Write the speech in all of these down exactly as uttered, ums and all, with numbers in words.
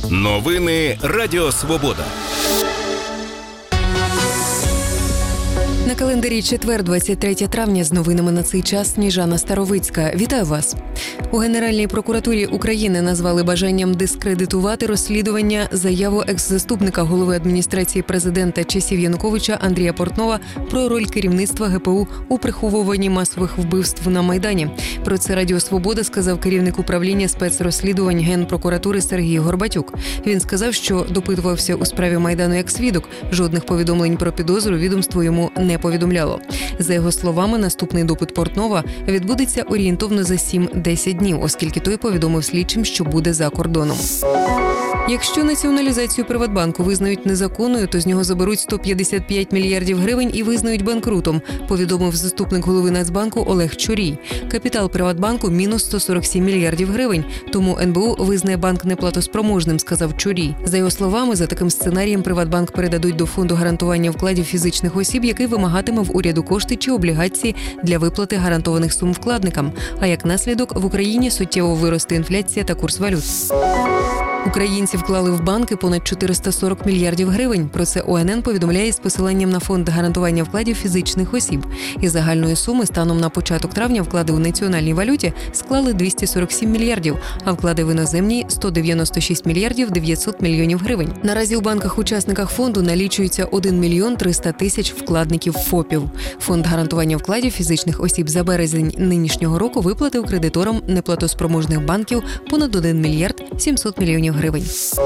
Новини Радіо Свобода. На календарі четвер, двадцять третє травня, з новинами на цей час Сніжана Старовицька. Вітаю вас! У Генеральній прокуратурі України назвали бажанням дискредитувати розслідування заяву екс-заступника голови адміністрації президента часів Януковича Андрія Портнова про роль керівництва ге пе у у приховуванні масових вбивств на Майдані. Про це Радіо Свобода сказав керівник управління спецрозслідувань Генпрокуратури Сергій Горбатюк. Він сказав, що допитувався у справі Майдану як свідок. Жодних повідомлень про підозру відомство йому не повідомляло. За його словами, наступний допит Портнова відбудеться орієнтовно за сім-десять днів, оскільки той повідомив слідчим, що буде за кордоном. Якщо націоналізацію Приватбанку визнають незаконною, то з нього заберуть сто п'ятдесят п'ять мільярдів гривень і визнають банкрутом, повідомив заступник голови Нацбанку Олег Чурій. Капітал Приватбанку – мінус сто сорок сім мільярдів гривень, тому ен бе у визнає банк неплатоспроможним, сказав Чурій. За його словами, за таким сценарієм Приватбанк передадуть до фонду гарантування вкладів фізичних осіб, який вимагатиме в уряду кошти чи облігації для виплати гарантованих сум вкладникам. А як наслідок, в Україні суттєво виросте інфляція та курс валют. Українці вклали в банки понад чотириста сорок мільярдів гривень. Про це о ен ен повідомляє з посиланням на фонд гарантування вкладів фізичних осіб. Із загальної суми станом на початок травня вклади у національній валюті склали двісті сорок сім мільярдів, а вклади в іноземній – сто дев'яносто шість мільярдів дев'ятсот мільйонів гривень. Наразі у банках-учасниках фонду налічується один мільйон триста тисяч вкладників ФОПів. Фонд гарантування вкладів фізичних осіб за березень нинішнього року виплатив кредиторам неплатоспроможних банків понад один мільярд сімсот мільйонів гривень.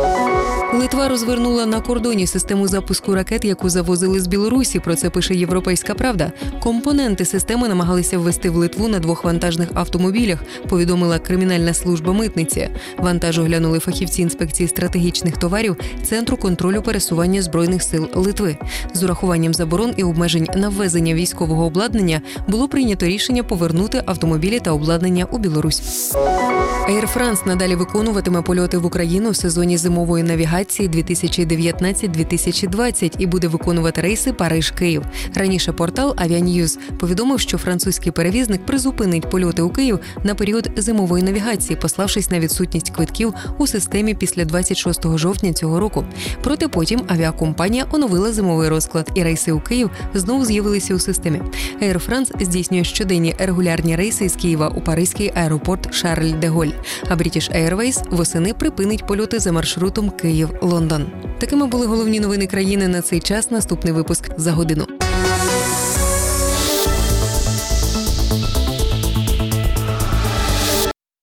Литва розвернула на кордоні систему запуску ракет, яку завозили з Білорусі. Про це пише «Європейська правда». Компоненти системи намагалися ввезти в Литву на двох вантажних автомобілях, повідомила кримінальна служба митниці. Вантаж оглянули фахівці інспекції стратегічних товарів Центру контролю пересування Збройних сил Литви. З урахуванням заборон і обмежень на ввезення військового обладнання було прийнято рішення повернути автомобілі та обладнання у Білорусь. Air France надалі виконуватиме польоти в Україну в сезоні зимової навігації дві тисячі дев'ятнадцять - дві тисячі двадцять і буде виконувати рейси Париж-Київ. Раніше портал Avianews повідомив, що французький перевізник призупинить польоти у Київ на період зимової навігації, пославшись на відсутність квитків у системі після двадцять шостого жовтня цього року. Проте потім авіакомпанія оновила зимовий розклад, і рейси у Київ знову з'явилися у системі. Air France здійснює щоденні регулярні рейси з Києва у паризький аеропорт Шарль-де-Голь. А British Airways восени припинить польоти за маршрутом Київ-Лондон. Такими були головні новини країни на цей час. Наступний випуск за годину.